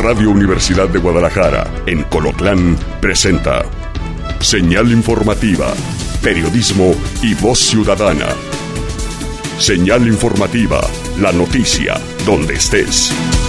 Radio Universidad de Guadalajara, en Colotlán, presenta Señal Informativa, periodismo y voz ciudadana. Señal Informativa, la noticia, donde estés.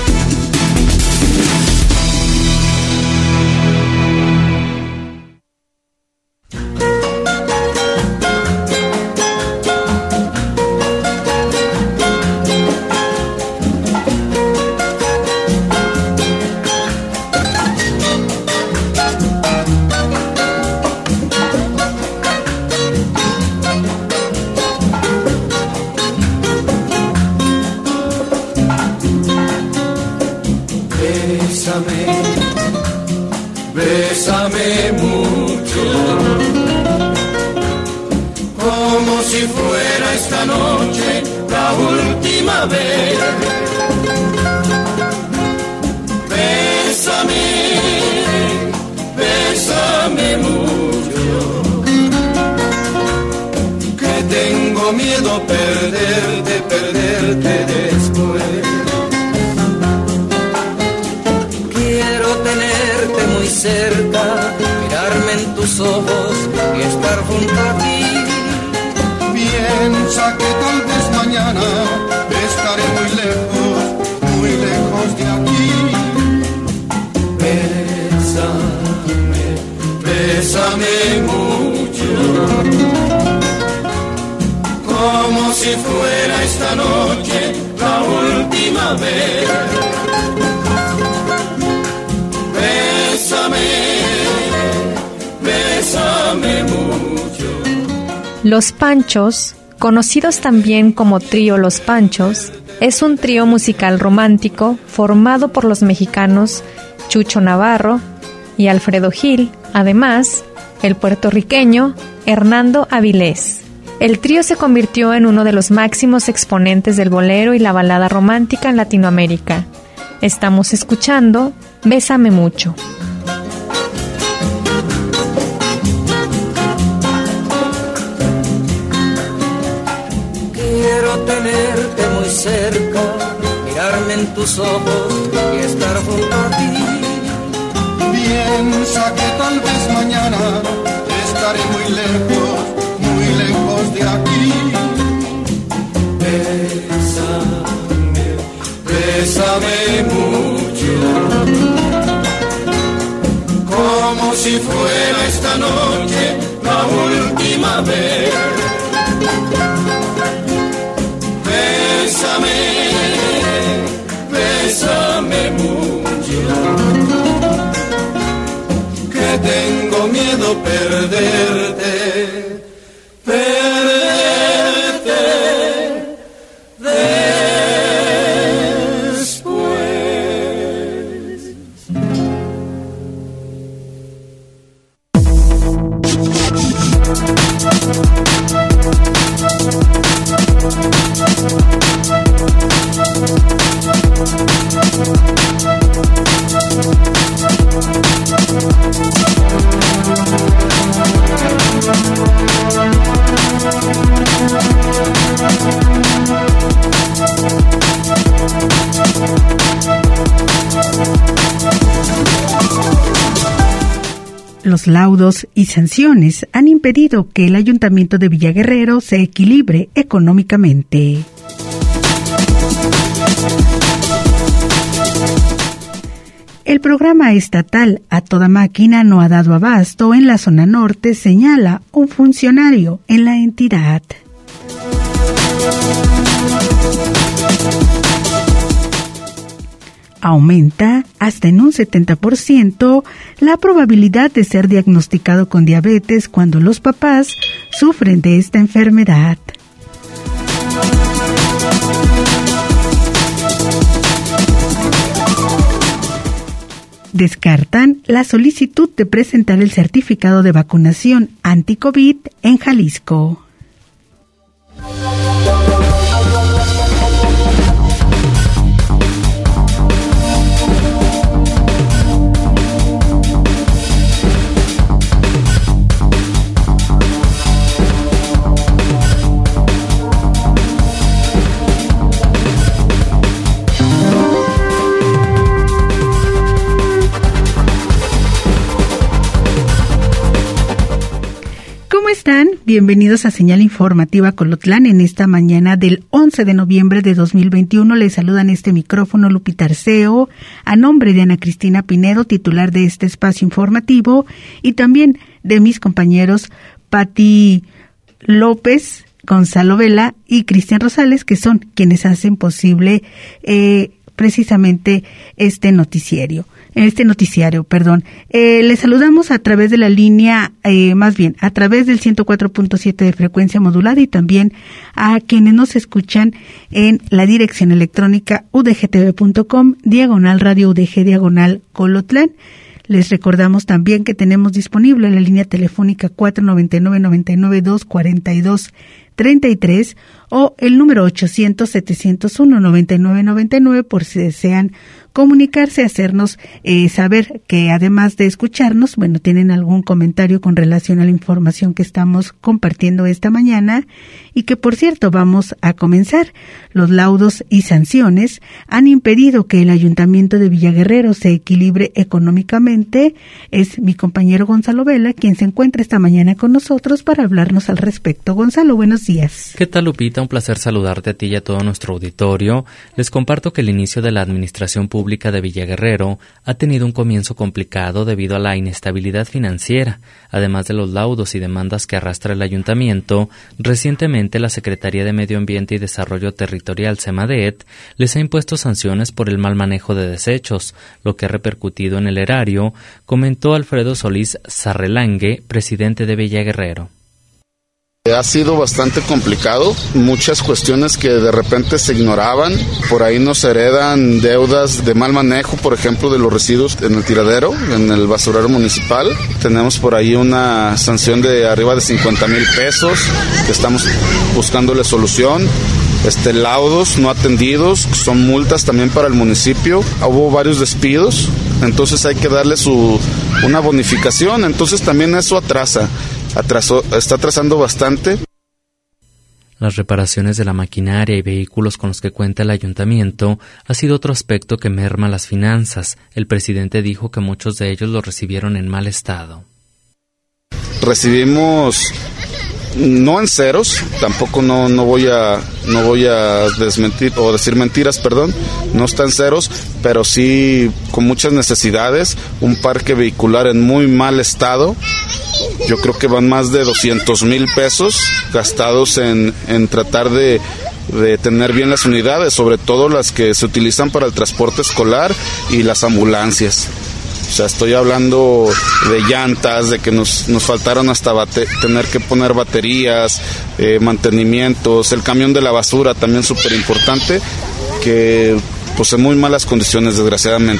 Bésame mucho, como si fuera esta noche la última vez. Bésame, bésame mucho, que tengo miedo perderte después. Cerca, mirarme en tus ojos y estar junto a ti. Piensa que tal vez mañana estaré muy lejos de aquí. Bésame, bésame mucho, como si fuera esta noche la última vez. Bésame mucho. Los Panchos, conocidos también como Trío Los Panchos, es un trío musical romántico formado por los mexicanos Chucho Navarro y Alfredo Gil, además, el puertorriqueño Hernando Avilés. El trío se convirtió en uno de los máximos exponentes del bolero y la balada romántica en Latinoamérica. Estamos escuchando Bésame mucho. Tenerte muy cerca, mirarme en tus ojos y estar junto a ti. Piensa que tal vez mañana estaré muy lejos de aquí. Bésame, bésame mucho, como si fuera esta noche la última vez. Bésame, bésame mucho, que tengo miedo perderte Los laudos y sanciones han impedido que el Ayuntamiento de Villaguerrero se equilibre económicamente. El programa estatal A Toda Máquina no ha dado abasto en la zona norte, señala un funcionario en la entidad. Aumenta hasta en un 70% la probabilidad de ser diagnosticado con diabetes cuando los papás sufren de esta enfermedad. Descartan la solicitud de presentar el certificado de vacunación anti-COVID en Jalisco. Bienvenidos a Señal Informativa Colotlán en esta mañana del 11 de noviembre de 2021. Les saludan este micrófono Lupita Arceo, a nombre de Ana Cristina Pinedo, titular de este espacio informativo, y también de mis compañeros Pati López, Gonzalo Vela y Cristian Rosales, que son quienes hacen posible precisamente este noticiario. Les saludamos a través de la línea, a través del 104.7 de frecuencia modulada, y también a quienes nos escuchan en la dirección electrónica udgtv.com, /radio UDG, /Colotlán. Les recordamos también que tenemos disponible la línea telefónica 499-99-242-33 o el número 800-701-9999 por si desean comunicarse, hacernos saber que además de escucharnos, tienen algún comentario con relación a la información que estamos compartiendo esta mañana, y que por cierto vamos a comenzar. Los laudos y sanciones han impedido que el Ayuntamiento de Villaguerrero se equilibre económicamente. Es mi compañero Gonzalo Vela quien se encuentra esta mañana con nosotros para hablarnos al respecto. Gonzalo, buenos días. ¿Qué tal, Lupita? Un placer saludarte a ti y a todo nuestro auditorio. Les comparto que el inicio de la administración pública de Villaguerrero ha tenido un comienzo complicado debido a la inestabilidad financiera. Además de los laudos y demandas que arrastra el ayuntamiento, recientemente la Secretaría de Medio Ambiente y Desarrollo Territorial, SEMADET, les ha impuesto sanciones por el mal manejo de desechos, lo que ha repercutido en el erario, comentó Alfredo Solís Sarrelangue, presidente de Villaguerrero. Ha sido bastante complicado, muchas cuestiones que de repente se ignoraban, por ahí nos heredan deudas de mal manejo, por ejemplo, de los residuos en el tiradero, en el basurero municipal. Tenemos por ahí una sanción de arriba de 50,000 pesos, que estamos buscándole solución. Laudos no atendidos, son multas también para el municipio. Hubo varios despidos, entonces hay que darle una bonificación, entonces también eso está atrasando bastante. Las reparaciones de la maquinaria y vehículos con los que cuenta el ayuntamiento ha sido otro aspecto que merma las finanzas. El presidente dijo que muchos de ellos los recibieron en mal estado. Recibimos, no en ceros, tampoco no voy a desmentir o decir mentiras, no está en ceros, pero sí con muchas necesidades, un parque vehicular en muy mal estado. Yo creo que van más de 200,000 pesos gastados en tratar de tener bien las unidades, sobre todo las que se utilizan para el transporte escolar y las ambulancias. O sea, estoy hablando de llantas, de que nos faltaron hasta tener que poner baterías, mantenimientos, el camión de la basura también súper importante, que pues en muy malas condiciones, desgraciadamente.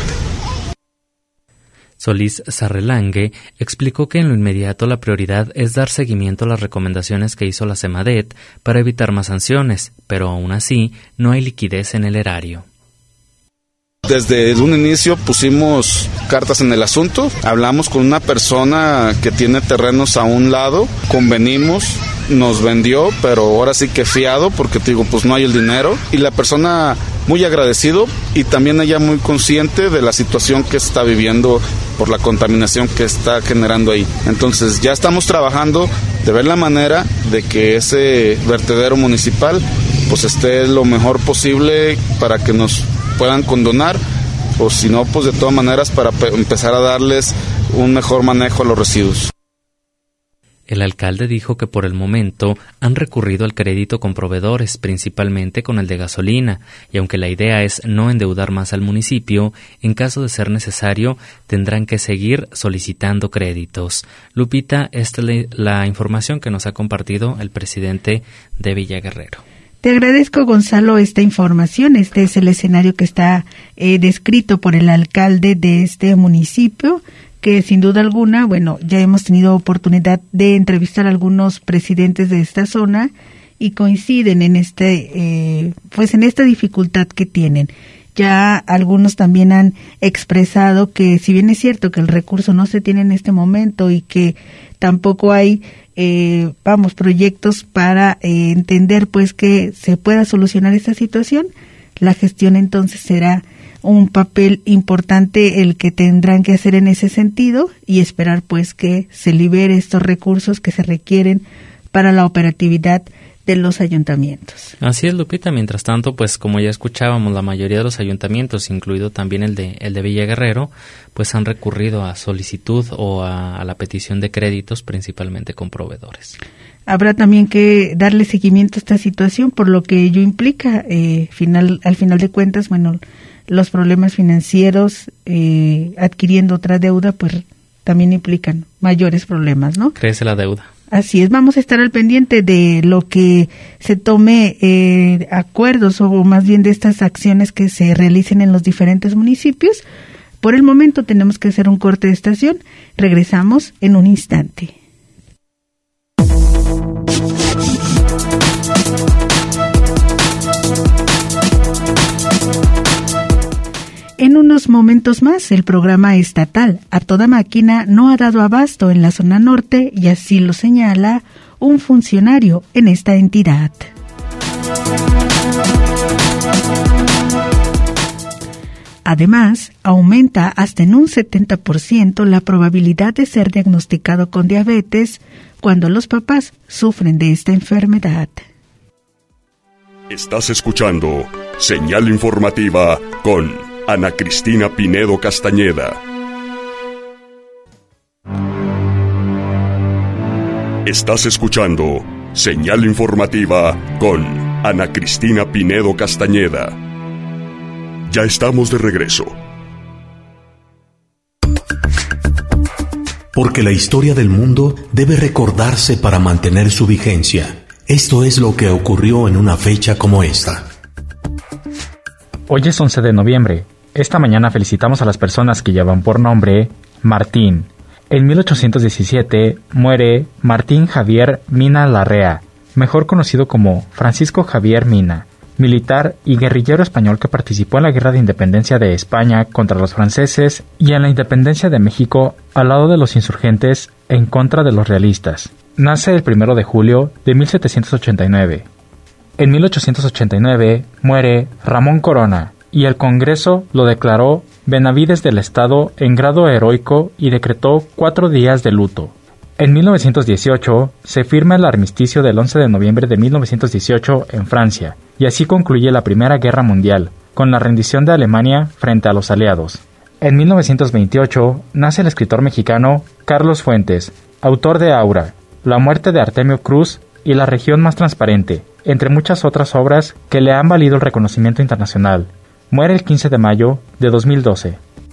Solís Sarrelangue explicó que en lo inmediato la prioridad es dar seguimiento a las recomendaciones que hizo la SEMADET para evitar más sanciones, pero aún así no hay liquidez en el erario. Desde un inicio pusimos cartas en el asunto, hablamos con una persona que tiene terrenos a un lado, convenimos, nos vendió, pero ahora sí que fiado, porque pues no hay el dinero, y la persona muy agradecido, y también ella muy consciente de la situación que está viviendo por la contaminación que está generando ahí. Entonces ya estamos trabajando de ver la manera de que ese vertedero municipal pues esté lo mejor posible para que nos puedan condonar, o si no, pues de todas maneras para empezar a darles un mejor manejo a los residuos. El alcalde dijo que por el momento han recurrido al crédito con proveedores, principalmente con el de gasolina, y aunque la idea es no endeudar más al municipio, en caso de ser necesario tendrán que seguir solicitando créditos. Lupita, esta es la información que nos ha compartido el presidente de Villaguerrero. Te agradezco, Gonzalo, esta información. Este es el escenario que está descrito por el alcalde de este municipio, que sin duda alguna, ya hemos tenido oportunidad de entrevistar a algunos presidentes de esta zona y coinciden en en esta dificultad que tienen. Ya algunos también han expresado que, si bien es cierto que el recurso no se tiene en este momento y que tampoco hay proyectos para entender que se pueda solucionar esta situación, la gestión entonces será un papel importante el que tendrán que hacer en ese sentido, y esperar que se libere estos recursos que se requieren para la operatividad de los ayuntamientos. Así es, Lupita. Mientras tanto, pues como ya escuchábamos, la mayoría de los ayuntamientos, incluido también el de Villa Guerrero, pues han recurrido a solicitud o a la petición de créditos, principalmente con proveedores. Habrá también que darle seguimiento a esta situación, por lo que ello implica, al final de cuentas, bueno, los problemas financieros adquiriendo otra deuda, pues también implican mayores problemas, ¿no? Crece la deuda. Así es, vamos a estar al pendiente de lo que se tome acuerdos o más bien de estas acciones que se realicen en los diferentes municipios. Por el momento tenemos que hacer un corte de estación. Regresamos en un instante. En unos momentos más, el programa estatal A Toda Máquina no ha dado abasto en la zona norte y así lo señala un funcionario en esta entidad. Además, aumenta hasta en un 70% la probabilidad de ser diagnosticado con diabetes cuando los papás sufren de esta enfermedad. Estás escuchando Señal Informativa con Ana Cristina Pinedo Castañeda. Estás escuchando Señal Informativa con Ana Cristina Pinedo Castañeda. Ya estamos de regreso. Porque la historia del mundo debe recordarse para mantener su vigencia. Esto es lo que ocurrió en una fecha como esta. Hoy es 11 de noviembre. Esta mañana felicitamos a las personas que llevan por nombre Martín. En 1817 muere Martín Javier Mina Larrea, mejor conocido como Francisco Javier Mina, militar y guerrillero español que participó en la Guerra de Independencia de España contra los franceses y en la independencia de México al lado de los insurgentes en contra de los realistas. Nace el 1 de julio de 1789. En 1889 muere Ramón Corona y el Congreso lo declaró Benavides del Estado en grado heroico y decretó 4 días de luto. En 1918 se firma el armisticio del 11 de noviembre de 1918 en Francia, y así concluye la Primera Guerra Mundial, con la rendición de Alemania frente a los aliados. En 1928 nace el escritor mexicano Carlos Fuentes, autor de Aura, La muerte de Artemio Cruz y La región más transparente, entre muchas otras obras que le han valido el reconocimiento internacional. Muere el 15 de mayo de 2012.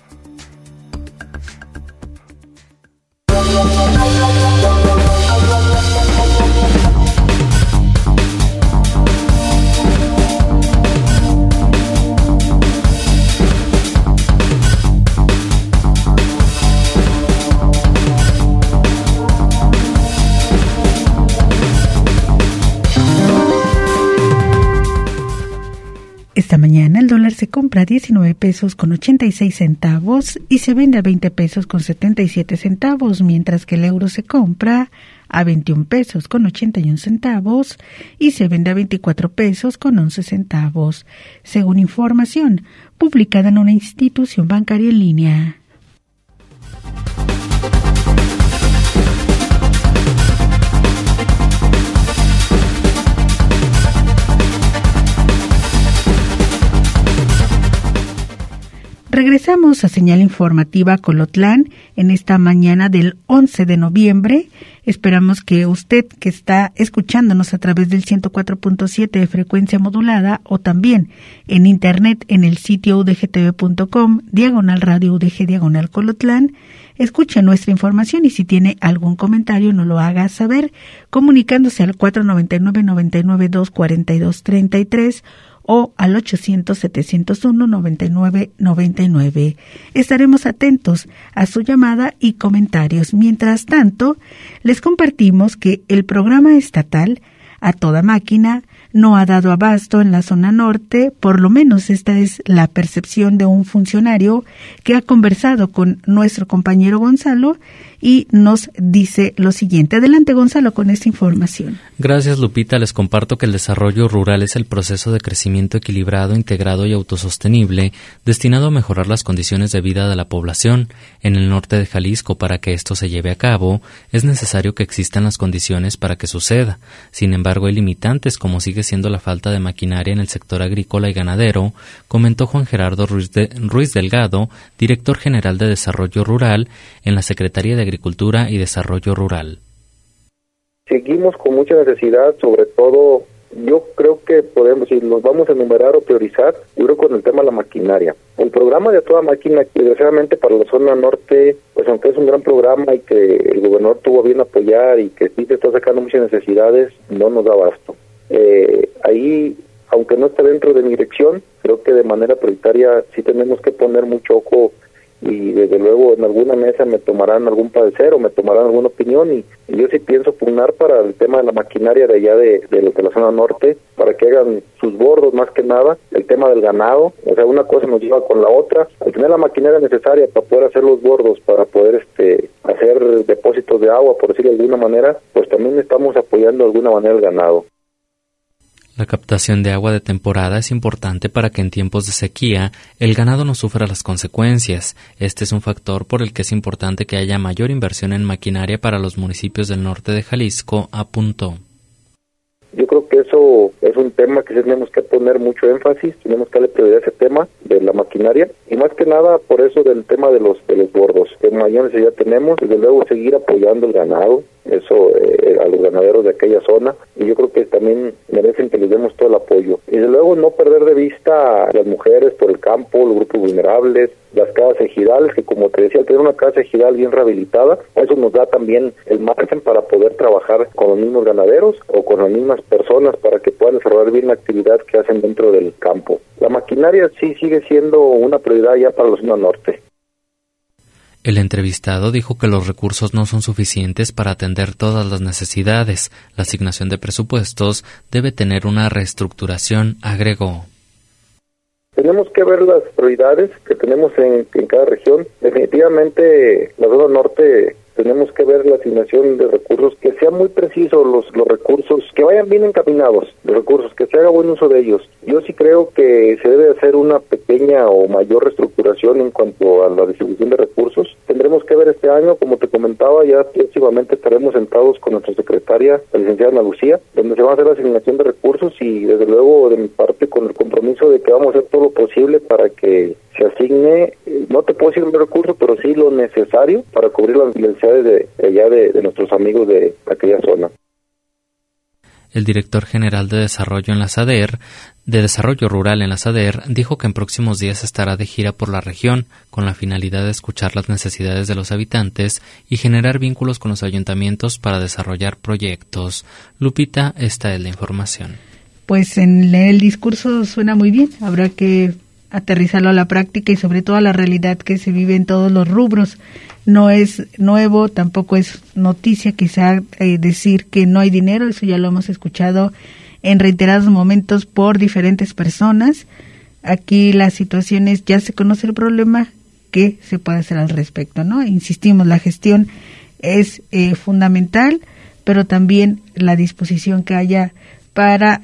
Esta mañana el dólar se compra a 19 pesos con 86 centavos y se vende a 20 pesos con 77 centavos, mientras que el euro se compra a 21 pesos con 81 centavos y se vende a 24 pesos con 11 centavos, según información publicada en una institución bancaria en línea. Regresamos a Señal Informativa Colotlán en esta mañana del 11 de noviembre. Esperamos que usted que está escuchándonos a través del 104.7 de frecuencia modulada o también en internet en el sitio udgtv.com, /radio UDG Colotlán, escuche nuestra información y si tiene algún comentario nos lo haga saber comunicándose al 499-99-242-33 o al 800-701-9999. Estaremos atentos a su llamada y comentarios. Mientras tanto, les compartimos que el programa estatal A Toda Máquina no ha dado abasto en la zona norte, por lo menos esta es la percepción de un funcionario que ha conversado con nuestro compañero Gonzalo y nos dice lo siguiente. Adelante, Gonzalo, con esta información. Gracias, Lupita. Les comparto que el desarrollo rural es el proceso de crecimiento equilibrado, integrado y autosostenible destinado a mejorar las condiciones de vida de la población. En el norte de Jalisco, para que esto se lleve a cabo, es necesario que existan las condiciones para que suceda. Sin embargo, hay limitantes, como sigue siendo la falta de maquinaria en el sector agrícola y ganadero, comentó Juan Gerardo Ruiz Delgado, director general de Desarrollo Rural en la Secretaría de Agricultura y Desarrollo Rural. Seguimos con mucha necesidad, sobre todo, yo creo que podemos, si los vamos a enumerar o priorizar, yo creo con el tema de la maquinaria. El programa de toda máquina, desgraciadamente para la zona norte, pues aunque es un gran programa y que el gobernador tuvo bien apoyar y que sí se está sacando muchas necesidades, no nos da abasto. Ahí, aunque no está dentro de mi dirección, creo que de manera prioritaria sí tenemos que poner mucho ojo y desde luego en alguna mesa me tomarán algún parecer o me tomarán alguna opinión y yo sí pienso pugnar para el tema de la maquinaria de allá de la zona norte, para que hagan sus bordos más que nada, el tema del ganado, o sea, una cosa nos lleva con la otra, al tener la maquinaria necesaria para poder hacer los bordos, para poder hacer depósitos de agua, por decirlo de alguna manera, pues también estamos apoyando de alguna manera el ganado. La captación de agua de temporada es importante para que en tiempos de sequía el ganado no sufra las consecuencias. Este es un factor por el que es importante que haya mayor inversión en maquinaria para los municipios del norte de Jalisco, apuntó. Yo creo que eso es un tema que tenemos que poner mucho énfasis, tenemos que darle prioridad a ese tema de la maquinaria y más que nada por eso del tema de los bordos, que mayor necesidad tenemos, desde luego seguir apoyando el ganado, eso a los ganaderos de aquella zona, y yo creo que también merecen que les demos todo el apoyo. Y desde luego no perder de vista a las mujeres por el campo, los grupos vulnerables, las casas ejidales, que como te decía, al tener una casa ejidal bien rehabilitada, eso nos da también el margen para poder trabajar con los mismos ganaderos o con las mismas personas para que puedan desarrollar bien la actividad que hacen dentro del campo. La maquinaria sí sigue siendo una prioridad ya para la zona norte. El entrevistado dijo que los recursos no son suficientes para atender todas las necesidades. La asignación de presupuestos debe tener una reestructuración, agregó. Tenemos que ver las prioridades que tenemos en cada región. Definitivamente la zona norte tenemos que ver la asignación de recursos, que sean muy precisos los recursos, que vayan bien encaminados los recursos, que se haga buen uso de ellos. Yo sí creo que se debe hacer una pequeña o mayor reestructuración en cuanto a la distribución de recursos. Tendremos que ver este año, como te comentaba, ya próximamente estaremos sentados con nuestra secretaria, la licenciada Ana Lucía, donde se va a hacer la asignación de recursos y desde luego de mi parte con el compromiso de que vamos a hacer todo lo posible para que se asigne, no te puedo decir un recurso, pero sí lo necesario para cubrir las necesidades de nuestros amigos de aquella zona. El director general de Desarrollo Rural en la SADER, dijo que en próximos días estará de gira por la región con la finalidad de escuchar las necesidades de los habitantes y generar vínculos con los ayuntamientos para desarrollar proyectos. Lupita, esta es la información. Pues en el discurso suena muy bien, habrá que aterrizarlo a la práctica y sobre todo a la realidad que se vive en todos los rubros. No es nuevo, tampoco es noticia quizá decir que no hay dinero, eso ya lo hemos escuchado en reiterados momentos por diferentes personas. Aquí la situación es, ya se conoce el problema, ¿qué se puede hacer al respecto?, ¿no? Insistimos, la gestión es fundamental, pero también la disposición que haya para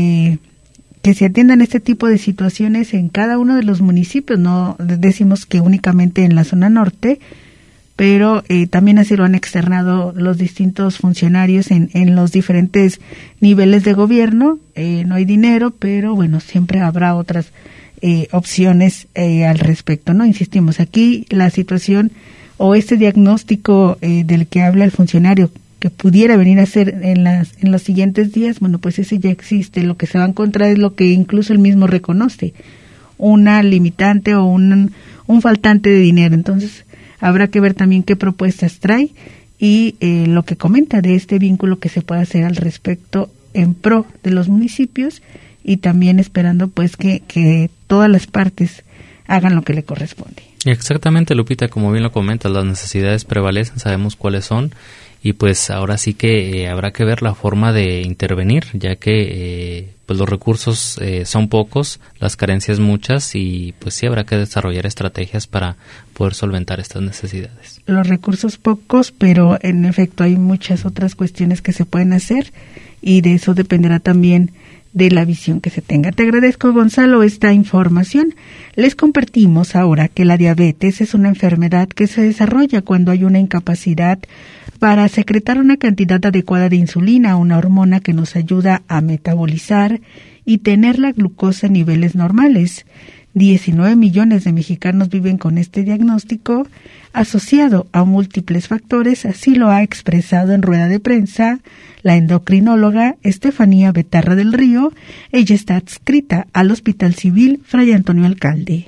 que se atiendan este tipo de situaciones en cada uno de los municipios. No decimos que únicamente en la zona norte, pero también así lo han externado los distintos funcionarios en los diferentes niveles de gobierno. No hay dinero, pero bueno, siempre habrá otras opciones al respecto, ¿no? Insistimos, aquí la situación o este diagnóstico del que habla el funcionario que pudiera venir a hacer en los siguientes días, bueno, pues ese ya existe. Lo que se va a encontrar es lo que incluso él mismo reconoce, una limitante o un faltante de dinero. Entonces, habrá que ver también qué propuestas trae y lo que comenta de este vínculo que se puede hacer al respecto en pro de los municipios y también esperando pues que todas las partes hagan lo que le corresponde. Exactamente, Lupita, como bien lo comentas, las necesidades prevalecen, sabemos cuáles son. Y pues ahora sí que habrá que ver la forma de intervenir, ya que pues los recursos son pocos, las carencias muchas y pues sí habrá que desarrollar estrategias para poder solventar estas necesidades. Los recursos pocos, pero en efecto hay muchas otras cuestiones que se pueden hacer y de eso dependerá también de la visión que se tenga. Te agradezco, Gonzalo, esta información. Les compartimos ahora que la diabetes es una enfermedad que se desarrolla cuando hay una incapacidad para secretar una cantidad adecuada de insulina, una hormona que nos ayuda a metabolizar y tener la glucosa a niveles normales. 19 millones de mexicanos viven con este diagnóstico asociado a múltiples factores, así lo ha expresado en rueda de prensa la endocrinóloga Estefanía Betarra del Río. Ella está adscrita al Hospital Civil Fray Antonio Alcalde.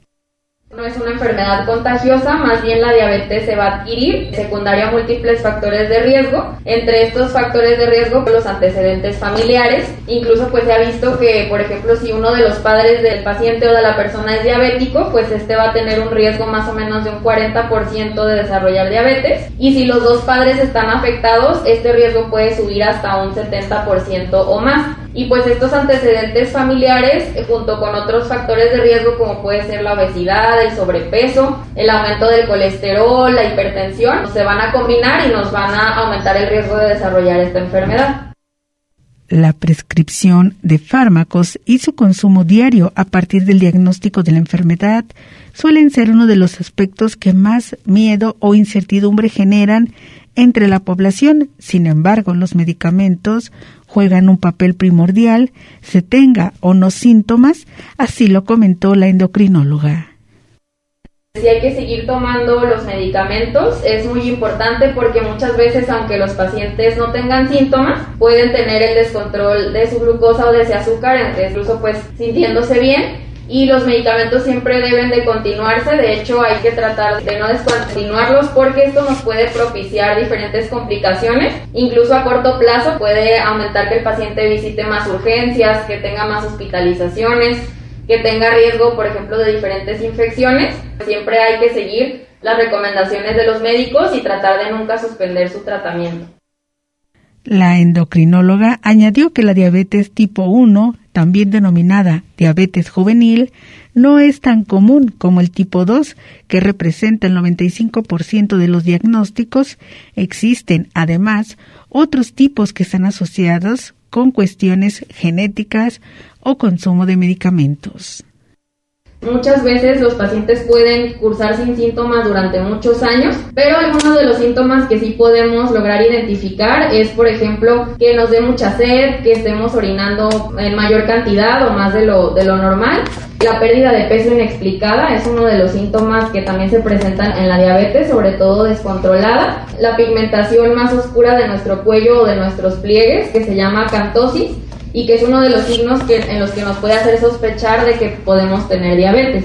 No es una enfermedad contagiosa, más bien la diabetes se va a adquirir secundaria a múltiples factores de riesgo. Entre estos factores de riesgo, los antecedentes familiares. Incluso pues se ha visto que, por ejemplo, si uno de los padres del paciente o de la persona es diabético, pues este va a tener un riesgo más o menos de un 40% de desarrollar diabetes. Y si los dos padres están afectados, este riesgo puede subir hasta un 70% o más. Y pues estos antecedentes familiares, junto con otros factores de riesgo como puede ser la obesidad, el sobrepeso, el aumento del colesterol, la hipertensión, se van a combinar y nos van a aumentar el riesgo de desarrollar esta enfermedad. La prescripción de fármacos y su consumo diario a partir del diagnóstico de la enfermedad suelen ser uno de los aspectos que más miedo o incertidumbre generan entre la población. Sin embargo, los medicamentos juegan un papel primordial, se tenga o no síntomas, así lo comentó la endocrinóloga. Si hay que seguir tomando los medicamentos, es muy importante porque muchas veces, aunque los pacientes no tengan síntomas, pueden tener el descontrol de su glucosa o de su azúcar, incluso pues sintiéndose bien. Y los medicamentos siempre deben de continuarse, de hecho hay que tratar de no descontinuarlos porque esto nos puede propiciar diferentes complicaciones, incluso a corto plazo puede aumentar que el paciente visite más urgencias, que tenga más hospitalizaciones, que tenga riesgo, por ejemplo, de diferentes infecciones. Siempre hay que seguir las recomendaciones de los médicos y tratar de nunca suspender su tratamiento. La endocrinóloga añadió que la diabetes tipo 1, también denominada diabetes juvenil, no es tan común como el tipo 2, que representa el 95% de los diagnósticos. Existen, además, otros tipos que están asociados con cuestiones genéticas o consumo de medicamentos. Muchas veces los pacientes pueden cursar sin síntomas durante muchos años, pero algunos de los síntomas que sí podemos lograr identificar es, por ejemplo, que nos dé mucha sed, que estemos orinando en mayor cantidad o más de lo normal. La pérdida de peso inexplicada es uno de los síntomas que también se presentan en la diabetes, sobre todo descontrolada. La pigmentación más oscura de nuestro cuello o de nuestros pliegues, que se llama acantosis, y que es uno de los signos en los que nos puede hacer sospechar de que podemos tener diabetes.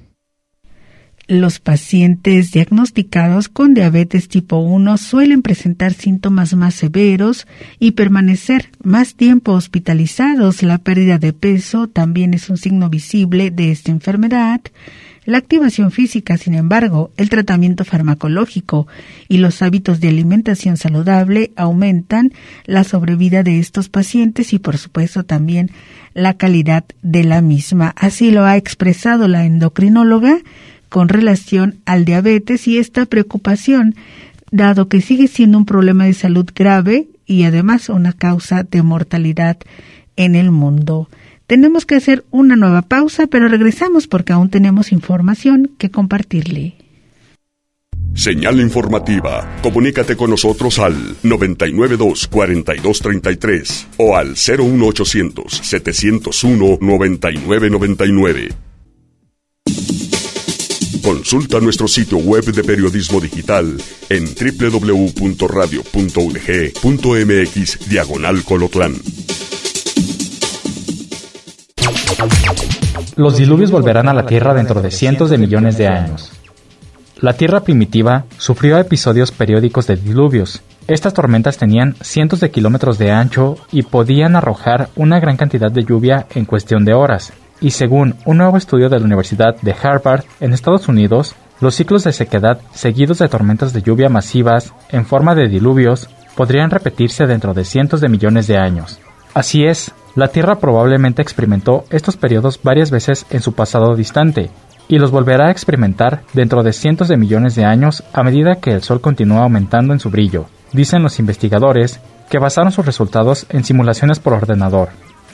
Los pacientes diagnosticados con diabetes tipo 1 suelen presentar síntomas más severos y permanecer más tiempo hospitalizados. La pérdida de peso también es un signo visible de esta enfermedad. La activación física, sin embargo, el tratamiento farmacológico y los hábitos de alimentación saludable aumentan la sobrevida de estos pacientes y, por supuesto, también la calidad de la misma. Así lo ha expresado la endocrinóloga con relación al diabetes y esta preocupación, dado que sigue siendo un problema de salud grave y además una causa de mortalidad en el mundo. Tenemos que hacer una nueva pausa, pero regresamos porque aún tenemos información que compartirle. Señal informativa. Comunícate con nosotros al 992-4233 o al 01800-701-9999. Consulta nuestro sitio web de periodismo digital en www.radio.udg.mx/Colotlán. Los diluvios volverán a la Tierra dentro de cientos de millones de años. La Tierra primitiva sufrió episodios periódicos de diluvios. Estas tormentas tenían cientos de kilómetros de ancho y podían arrojar una gran cantidad de lluvia en cuestión de horas. Y según un nuevo estudio de la Universidad de Harvard en Estados Unidos, los ciclos de sequedad seguidos de tormentas de lluvia masivas en forma de diluvios podrían repetirse dentro de cientos de millones de años. Así es, La Tierra probablemente experimentó estos periodos varias veces en su pasado distante, y los volverá a experimentar dentro de cientos de millones de años a medida que el Sol continúa aumentando en su brillo, dicen los investigadores, que basaron sus resultados en simulaciones por ordenador.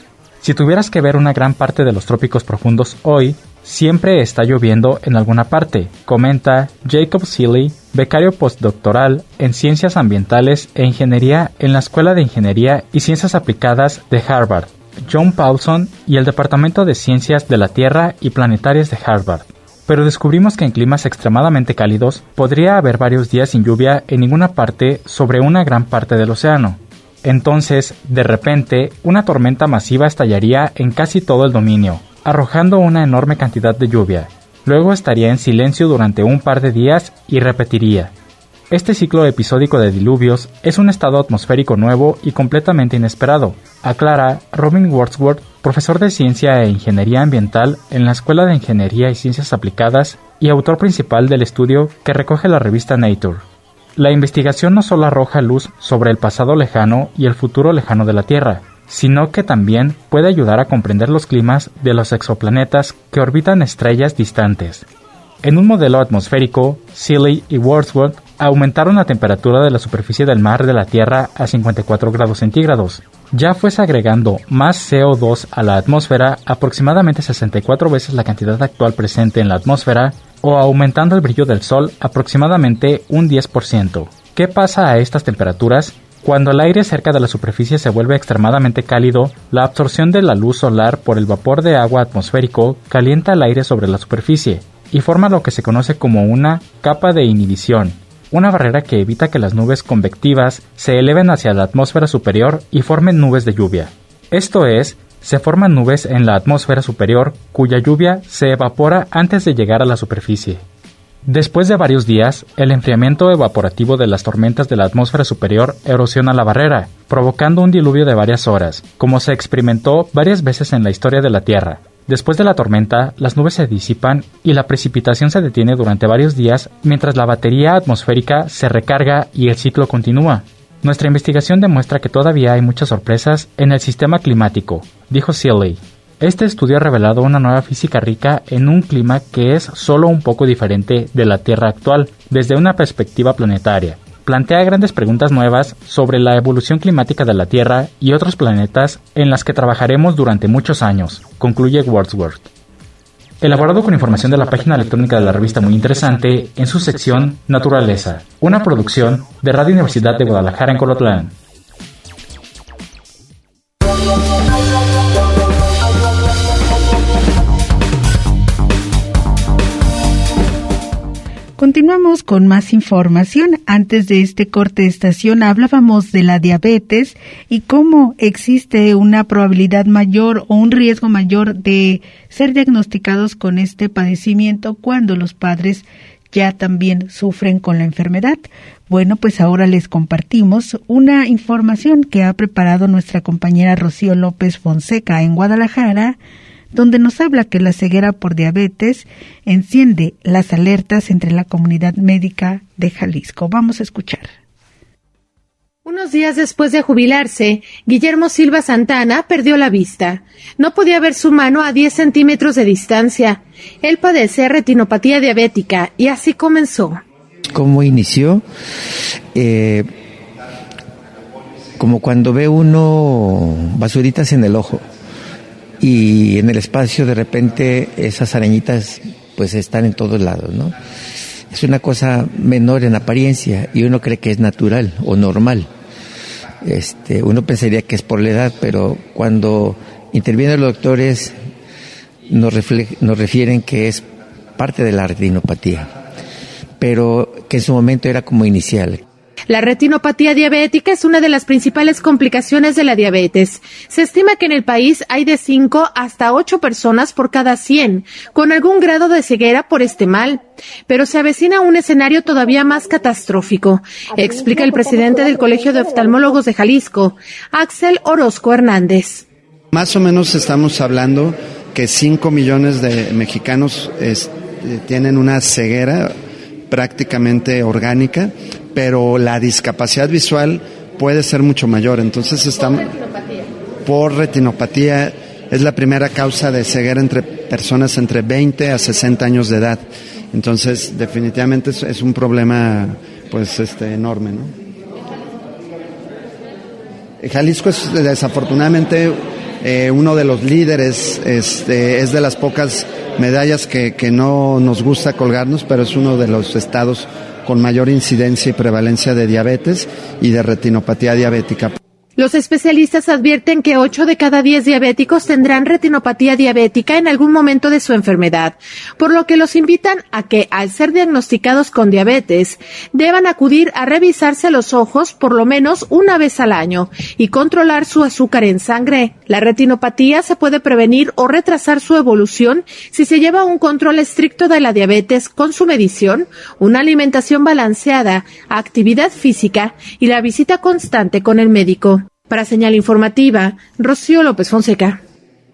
Si tuvieras que ver una gran parte de los trópicos profundos hoy, siempre está lloviendo en alguna parte, comenta Jacob Seeley, becario postdoctoral en Ciencias Ambientales e Ingeniería en la Escuela de Ingeniería y Ciencias Aplicadas de Harvard, John Paulson y el Departamento de Ciencias de la Tierra y Planetarias de Harvard. Pero descubrimos que en climas extremadamente cálidos podría haber varios días sin lluvia en ninguna parte sobre una gran parte del océano. Entonces, de repente, una tormenta masiva estallaría en casi todo el dominio, arrojando una enorme cantidad de lluvia. Luego estaría en silencio durante un par de días y repetiría. Este ciclo episódico de diluvios es un estado atmosférico nuevo y completamente inesperado, aclara Robin Wordsworth, profesor de Ciencia e Ingeniería Ambiental en la Escuela de Ingeniería y Ciencias Aplicadas y autor principal del estudio que recoge la revista Nature. La investigación no solo arroja luz sobre el pasado lejano y el futuro lejano de la Tierra, sino que también puede ayudar a comprender los climas de los exoplanetas que orbitan estrellas distantes. En un modelo atmosférico, Seeley y Wordsworth aumentaron la temperatura de la superficie del mar de la Tierra a 54 grados centígrados. Ya fuese agregando más CO2 a la atmósfera, aproximadamente 64 veces la cantidad actual presente en la atmósfera, o aumentando el brillo del Sol aproximadamente un 10%. ¿Qué pasa a estas temperaturas? Cuando el aire cerca de la superficie se vuelve extremadamente cálido, la absorción de la luz solar por el vapor de agua atmosférico calienta el aire sobre la superficie y forma lo que se conoce como una capa de inhibición, una barrera que evita que las nubes convectivas se eleven hacia la atmósfera superior y formen nubes de lluvia. Esto es, se forman nubes en la atmósfera superior cuya lluvia se evapora antes de llegar a la superficie. Después de varios días, el enfriamiento evaporativo de las tormentas de la atmósfera superior erosiona la barrera, provocando un diluvio de varias horas, como se experimentó varias veces en la historia de la Tierra. Después de la tormenta, las nubes se disipan y la precipitación se detiene durante varios días mientras la batería atmosférica se recarga y el ciclo continúa. Nuestra investigación demuestra que todavía hay muchas sorpresas en el sistema climático, dijo Seeley. Este estudio ha revelado una nueva física rica en un clima que es solo un poco diferente de la Tierra actual, desde una perspectiva planetaria. Plantea grandes preguntas nuevas sobre la evolución climática de la Tierra y otros planetas en las que trabajaremos durante muchos años, concluye Wordsworth. Elaborado con información de la página electrónica de la revista Muy Interesante en su sección Naturaleza, una producción de Radio Universidad de Guadalajara en Colotlán. Continuamos con más información. Antes de este corte de estación hablábamos de la diabetes y cómo existe una probabilidad mayor o un riesgo mayor de ser diagnosticados con este padecimiento cuando los padres ya también sufren con la enfermedad. Bueno, pues ahora les compartimos una información que ha preparado nuestra compañera Rocío López Fonseca en Guadalajara, donde nos habla que la ceguera por diabetes enciende las alertas entre la comunidad médica de Jalisco. Vamos a escuchar. Unos días después de jubilarse, Guillermo Silva Santana perdió la vista. No podía ver su mano a 10 centímetros de distancia. Él padece retinopatía diabética y así comenzó. ¿Cómo inició? Como cuando ve uno basuritas en el ojo. Y en el espacio de repente esas arañitas pues están en todos lados, ¿no? Es una cosa menor en apariencia y uno cree que es natural o normal. Uno pensaría que es por la edad, pero cuando intervienen los doctores nos refieren que es parte de la retinopatía, pero que en su momento era como inicial. La retinopatía diabética es una de las principales complicaciones de la diabetes. Se estima que en el país hay de 5 hasta 8 personas por cada 100 con algún grado de ceguera por este mal. Pero se avecina un escenario todavía más catastrófico, explica el presidente del Colegio de Oftalmólogos de Jalisco, Axel Orozco Hernández. Más o menos estamos hablando que 5 millones de mexicanos tienen una ceguera prácticamente orgánica, pero la discapacidad visual puede ser mucho mayor. Entonces estamos por retinopatía. Es la primera causa de ceguera entre personas entre 20 a 60 años de edad. Entonces, definitivamente es un problema pues enorme, ¿no? Jalisco es desafortunadamente uno de los líderes, es de las pocas medallas que no nos gusta colgarnos, pero es uno de los estados con mayor incidencia y prevalencia de diabetes y de retinopatía diabética. Los especialistas advierten que 8 de cada 10 diabéticos tendrán retinopatía diabética en algún momento de su enfermedad, por lo que los invitan a que, al ser diagnosticados con diabetes, deban acudir a revisarse los ojos por lo menos una vez al año y controlar su azúcar en sangre. La retinopatía se puede prevenir o retrasar su evolución si se lleva un control estricto de la diabetes con su medición, una alimentación balanceada, actividad física y la visita constante con el médico. Para Señal Informativa, Rocío López Fonseca.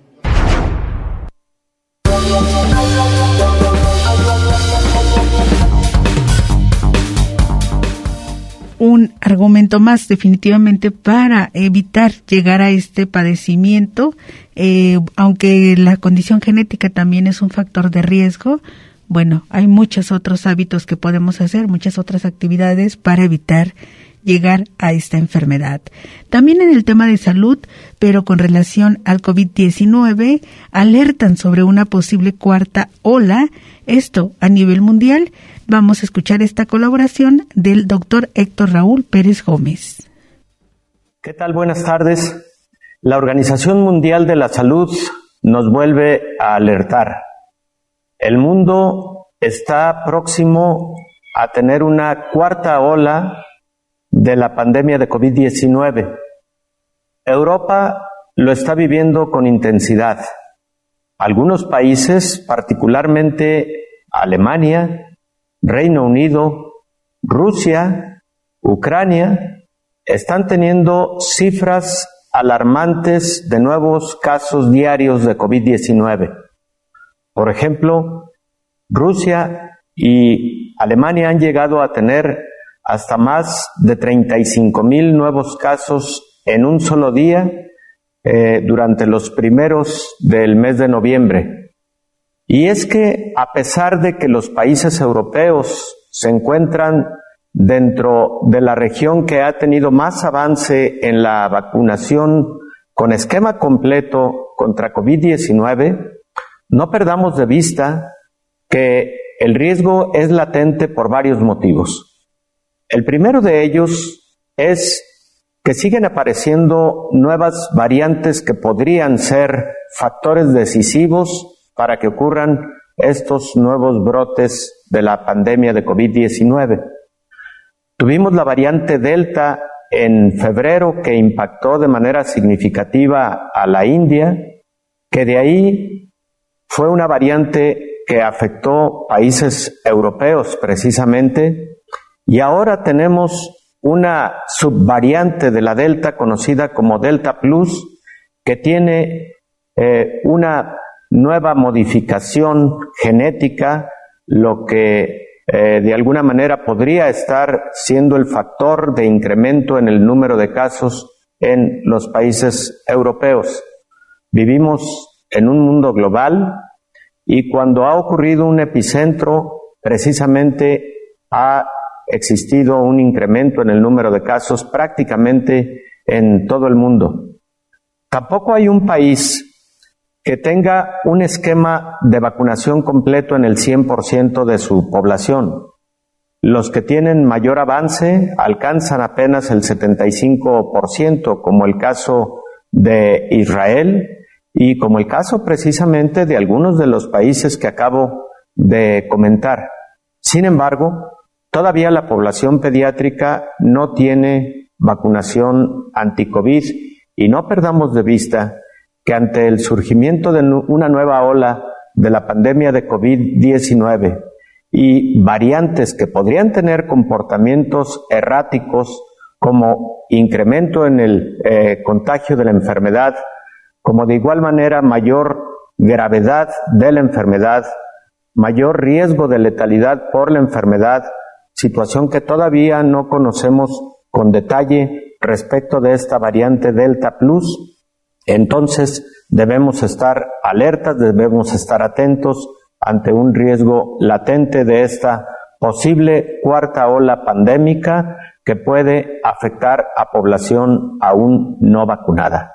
Un argumento más definitivamente para evitar llegar a este padecimiento, aunque la condición genética también es un factor de riesgo. Bueno, hay muchos otros hábitos que podemos hacer, muchas otras actividades para evitar llegar a esta enfermedad. También en el tema de salud, pero con relación al COVID-19, alertan sobre una posible cuarta ola, esto a nivel mundial. Vamos a escuchar esta colaboración del doctor Héctor Raúl Pérez Gómez. ¿Qué tal? Buenas tardes. La Organización Mundial de la Salud nos vuelve a alertar. El mundo está próximo a tener una cuarta ola de la pandemia de COVID-19. Europa lo está viviendo con intensidad. Algunos países, particularmente Alemania, Reino Unido, Rusia, Ucrania, están teniendo cifras alarmantes de nuevos casos diarios de COVID-19. Por ejemplo, Rusia y Alemania han llegado a tener hasta más de 35,000 nuevos casos en un solo día durante los primeros del mes de noviembre. Y es que a pesar de que los países europeos se encuentran dentro de la región que ha tenido más avance en la vacunación con esquema completo contra COVID-19, no perdamos de vista que el riesgo es latente por varios motivos. El primero de ellos es que siguen apareciendo nuevas variantes que podrían ser factores decisivos para que ocurran estos nuevos brotes de la pandemia de COVID-19. Tuvimos la variante Delta en febrero que impactó de manera significativa a la India, que de ahí fue una variante que afectó países europeos precisamente. Y ahora tenemos una subvariante de la Delta conocida como Delta Plus, que tiene una nueva modificación genética, lo que de alguna manera podría estar siendo el factor de incremento en el número de casos en los países europeos. Vivimos en un mundo global y cuando ha ocurrido un epicentro, precisamente ha existido un incremento en el número de casos prácticamente en todo el mundo. Tampoco hay un país que tenga un esquema de vacunación completo en el 100% de su población. Los que tienen mayor avance alcanzan apenas el 75%, como el caso de Israel y como el caso precisamente de algunos de los países que acabo de comentar. Sin embargo, todavía la población pediátrica no tiene vacunación anti-COVID y no perdamos de vista que ante el surgimiento de una nueva ola de la pandemia de COVID-19 y variantes que podrían tener comportamientos erráticos como incremento en el contagio de la enfermedad, como de igual manera mayor gravedad de la enfermedad, mayor riesgo de letalidad por la enfermedad, situación que todavía no conocemos con detalle respecto de esta variante Delta Plus, Entonces debemos estar alertas, debemos estar atentos ante un riesgo latente de esta posible cuarta ola pandémica que puede afectar a población aún no vacunada.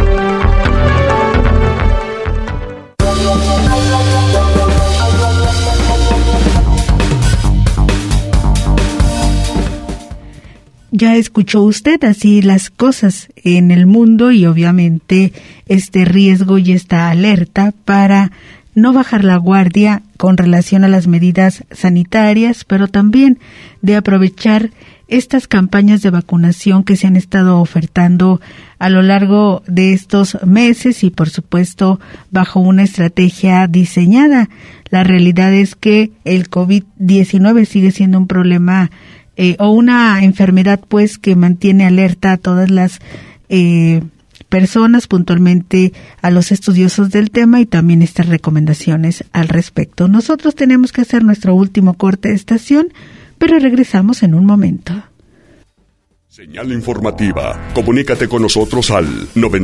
Ya escuchó usted así las cosas en el mundo y obviamente este riesgo y esta alerta para no bajar la guardia con relación a las medidas sanitarias, pero también de aprovechar estas campañas de vacunación que se han estado ofertando a lo largo de estos meses y por supuesto bajo una estrategia diseñada. La realidad es que el COVID-19 sigue siendo un problema o una enfermedad pues que mantiene alerta a todas las personas, puntualmente a los estudiosos del tema y también estas recomendaciones al respecto. Nosotros tenemos que hacer nuestro último corte de estación, pero regresamos en un momento. Señal informativa. Comunícate con nosotros al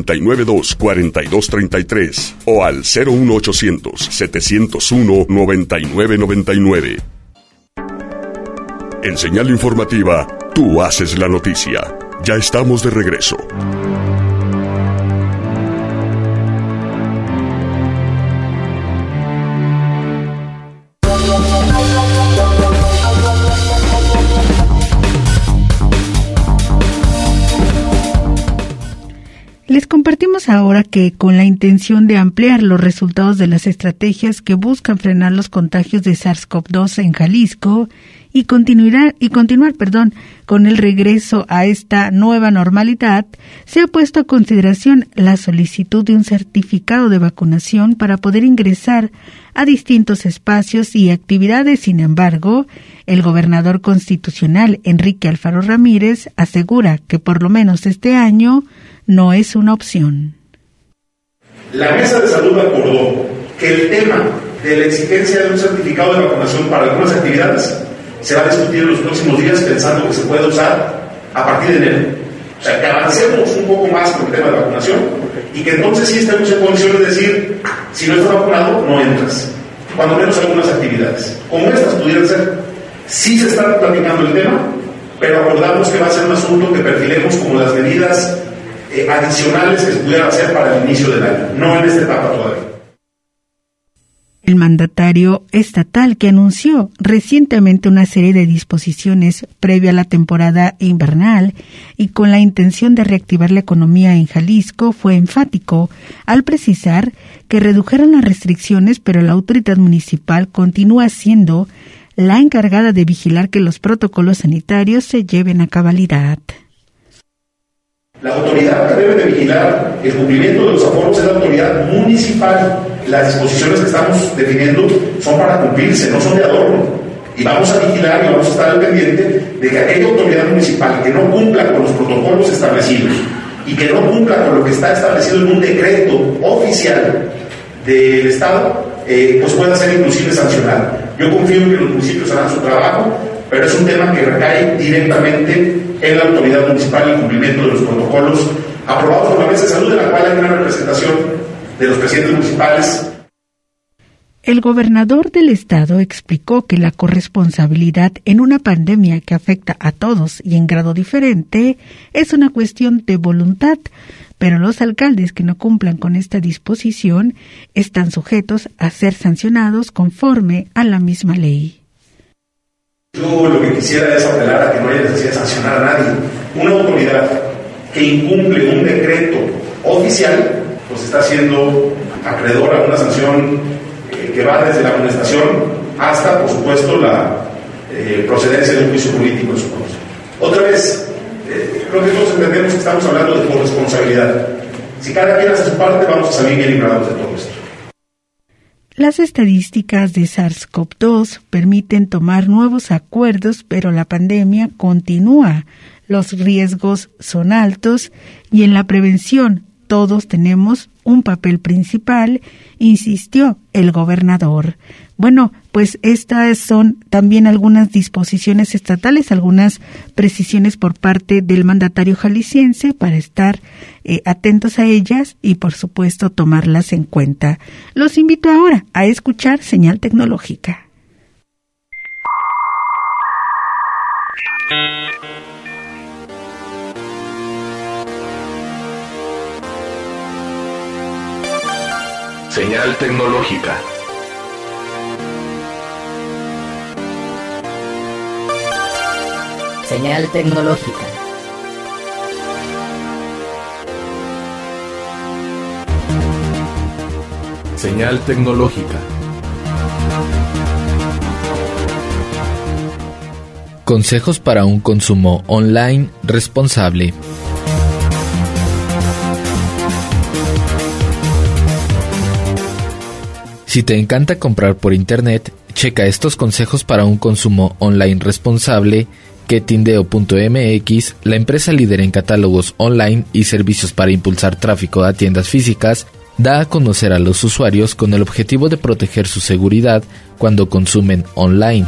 992-4233 o al 01800-701-9999. En Señal Informativa, tú haces la noticia. Ya estamos de regreso. Les compartimos ahora que con la intención de ampliar los resultados de las estrategias que buscan frenar los contagios de SARS-CoV-2 en Jalisco y continuar con el regreso a esta nueva normalidad, se ha puesto a consideración la solicitud de un certificado de vacunación para poder ingresar a distintos espacios y actividades. Sin embargo, el gobernador constitucional Enrique Alfaro Ramírez asegura que por lo menos este año no es una opción. La Mesa de Salud acordó que el tema de la exigencia de un certificado de vacunación para algunas actividades se va a discutir en los próximos días, pensando que se puede usar a partir de enero. O sea, que avancemos un poco más con el tema de vacunación y que entonces sí estemos en condiciones de decir, si no estás vacunado, no entras. Cuando menos algunas actividades. Como estas pudieran ser. Sí se está platicando el tema, pero acordamos que va a ser un asunto que perfilemos como las medidas adicionales que se pudieran hacer para el inicio del año, no en esta etapa todavía. El mandatario estatal, que anunció recientemente una serie de disposiciones previa a la temporada invernal y con la intención de reactivar la economía en Jalisco, fue enfático al precisar que redujeron las restricciones, pero la autoridad municipal continúa siendo la encargada de vigilar que los protocolos sanitarios se lleven a cabalidad. La autoridad que debe de vigilar el cumplimiento de los aforos es la autoridad municipal. Las disposiciones que estamos definiendo son para cumplirse, no son de adorno. Y vamos a vigilar y vamos a estar al pendiente de que aquella autoridad municipal que no cumpla con los protocolos establecidos y que no cumpla con lo que está establecido en un decreto oficial del Estado, pues pueda ser inclusive sancionado. Yo confío en que los municipios harán su trabajo, pero es un tema que recae directamente en la autoridad municipal y el cumplimiento de los protocolos aprobados por la Mesa de Salud, de la cual hay una representación de los presidentes municipales. El gobernador del estado explicó que la corresponsabilidad en una pandemia que afecta a todos y en grado diferente es una cuestión de voluntad, pero los alcaldes que no cumplan con esta disposición están sujetos a ser sancionados conforme a la misma ley. Yo lo que quisiera es apelar a que no haya necesidad de sancionar a nadie. Una autoridad que incumple un decreto oficial, pues está siendo acreedor a una sanción que va desde la amonestación hasta, por supuesto, la procedencia de un juicio político en su contra. Otra vez, creo que todos entendemos que estamos hablando de corresponsabilidad. Si cada quien hace su parte, vamos a salir bien librados de todo esto. Las estadísticas de SARS-CoV-2 permiten tomar nuevos acuerdos, pero la pandemia continúa. Los riesgos son altos y en la prevención todos tenemos un papel principal, insistió el gobernador. Bueno, pues estas son también algunas disposiciones estatales, algunas precisiones por parte del mandatario jalisciense para estar atentos a ellas y, por supuesto, tomarlas en cuenta. Los invito ahora a escuchar Señal Tecnológica. Señal Tecnológica. Señal Tecnológica. Señal Tecnológica. Consejos para un consumo online responsable. Si te encanta comprar por internet, checa estos consejos para un consumo online responsable que Tindeo.mx, la empresa líder en catálogos online y servicios para impulsar tráfico a tiendas físicas, da a conocer a los usuarios con el objetivo de proteger su seguridad cuando consumen online.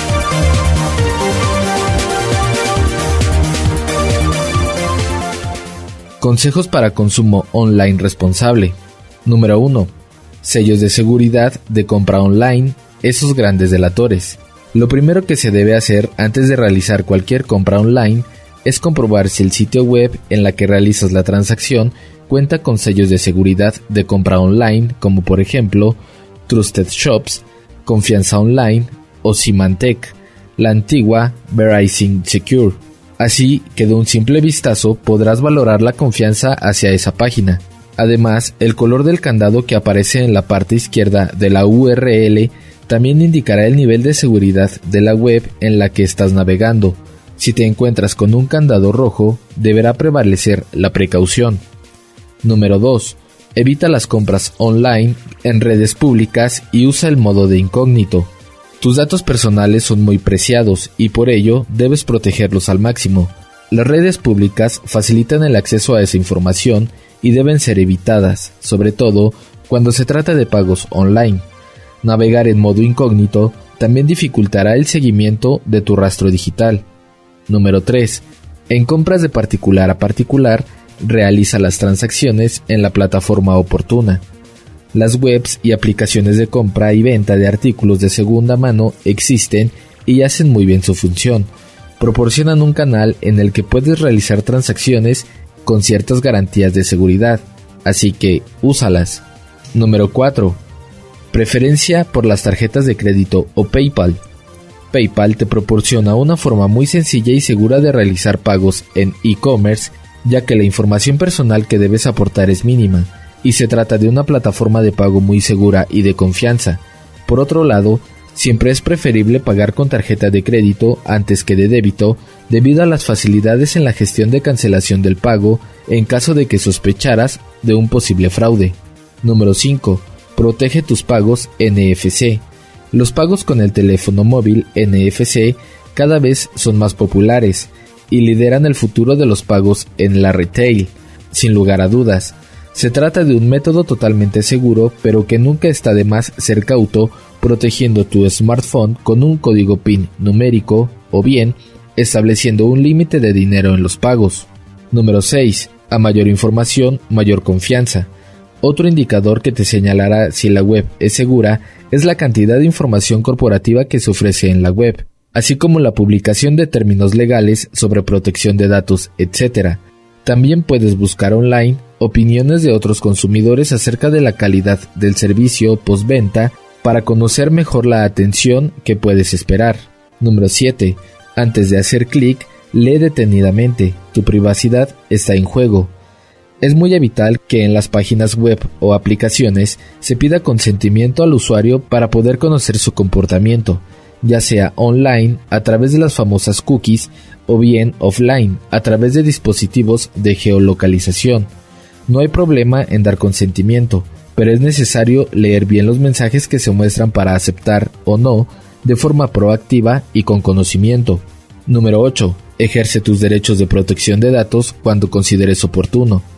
Consejos para consumo online responsable. Número 1. Sellos de seguridad de compra online, esos grandes delatores. Lo primero que se debe hacer antes de realizar cualquier compra online es comprobar si el sitio web en la que realizas la transacción cuenta con sellos de seguridad de compra online, como por ejemplo Trusted Shops, Confianza Online o Symantec, la antigua Verizon Secure. Así que de un simple vistazo podrás valorar la confianza hacia esa página. Además, el color del candado que aparece en la parte izquierda de la URL también indicará el nivel de seguridad de la web en la que estás navegando. Si te encuentras con un candado rojo, deberá prevalecer la precaución. Número 2. Evita las compras online en redes públicas y usa el modo de incógnito. Tus datos personales son muy preciados y por ello debes protegerlos al máximo. Las redes públicas facilitan el acceso a esa información y deben ser evitadas, sobre todo cuando se trata de pagos online. Navegar en modo incógnito también dificultará el seguimiento de tu rastro digital. Número 3. En compras de particular a particular, realiza las transacciones en la plataforma oportuna. Las webs y aplicaciones de compra y venta de artículos de segunda mano existen y hacen muy bien su función. Proporcionan un canal en el que puedes realizar transacciones con ciertas garantías de seguridad, así que úsalas. Número 4. Preferencia por las tarjetas de crédito o PayPal. PayPal te proporciona una forma muy sencilla y segura de realizar pagos en e-commerce, ya que la información personal que debes aportar es mínima, y se trata de una plataforma de pago muy segura y de confianza. Por otro lado, siempre es preferible pagar con tarjeta de crédito antes que de débito, debido a las facilidades en la gestión de cancelación del pago en caso de que sospecharas de un posible fraude. Número 5. Protege tus pagos NFC. Los pagos con el teléfono móvil NFC cada vez son más populares y lideran el futuro de los pagos en la retail. Sin lugar a dudas, se trata de un método totalmente seguro, pero que nunca está de más ser cauto protegiendo tu smartphone con un código PIN numérico o bien estableciendo un límite de dinero en los pagos. Número 6. A mayor información, mayor confianza. Otro indicador que te señalará si la web es segura es la cantidad de información corporativa que se ofrece en la web, así como la publicación de términos legales sobre protección de datos, etc. También puedes buscar online opiniones de otros consumidores acerca de la calidad del servicio postventa para conocer mejor la atención que puedes esperar. Número 7. Antes de hacer clic, lee detenidamente. Tu privacidad está en juego. Es muy habitual que en las páginas web o aplicaciones se pida consentimiento al usuario para poder conocer su comportamiento, ya sea online a través de las famosas cookies o bien offline a través de dispositivos de geolocalización. No hay problema en dar consentimiento, pero es necesario leer bien los mensajes que se muestran para aceptar o no de forma proactiva y con conocimiento. Número 8. Ejerce tus derechos de protección de datos cuando consideres oportuno.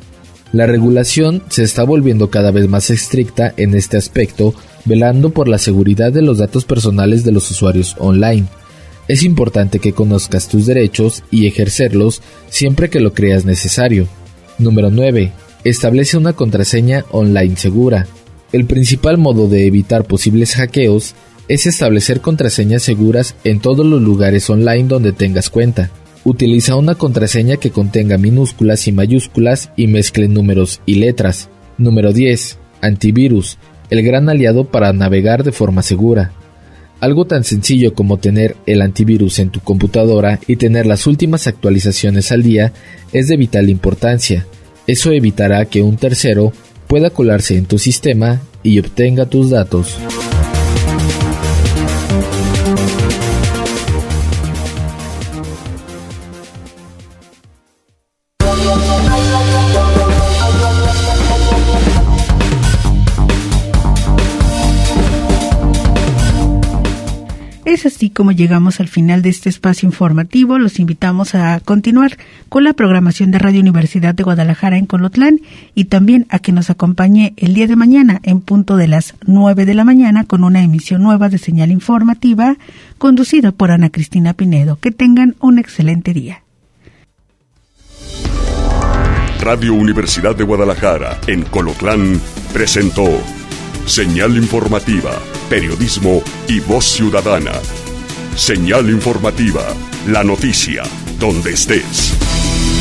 La regulación se está volviendo cada vez más estricta en este aspecto, velando por la seguridad de los datos personales de los usuarios online. Es importante que conozcas tus derechos y ejercerlos siempre que lo creas necesario. Número 9. Establece una contraseña online segura. El principal modo de evitar posibles hackeos es establecer contraseñas seguras en todos los lugares online donde tengas cuenta. Utiliza una contraseña que contenga minúsculas y mayúsculas y mezcle números y letras. Número 10. Antivirus, el gran aliado para navegar de forma segura. Algo tan sencillo como tener el antivirus en tu computadora y tener las últimas actualizaciones al día es de vital importancia. Eso evitará que un tercero pueda colarse en tu sistema y obtenga tus datos. Es así como llegamos al final de este espacio informativo. Los invitamos a continuar con la programación de Radio Universidad de Guadalajara en Colotlán y también a que nos acompañe el día de mañana en punto de las 9 de la mañana con una emisión nueva de Señal Informativa conducida por Ana Cristina Pinedo. Que tengan un excelente día. Radio Universidad de Guadalajara en Colotlán presentó Señal Informativa, periodismo y voz ciudadana. Señal Informativa, la noticia, donde estés.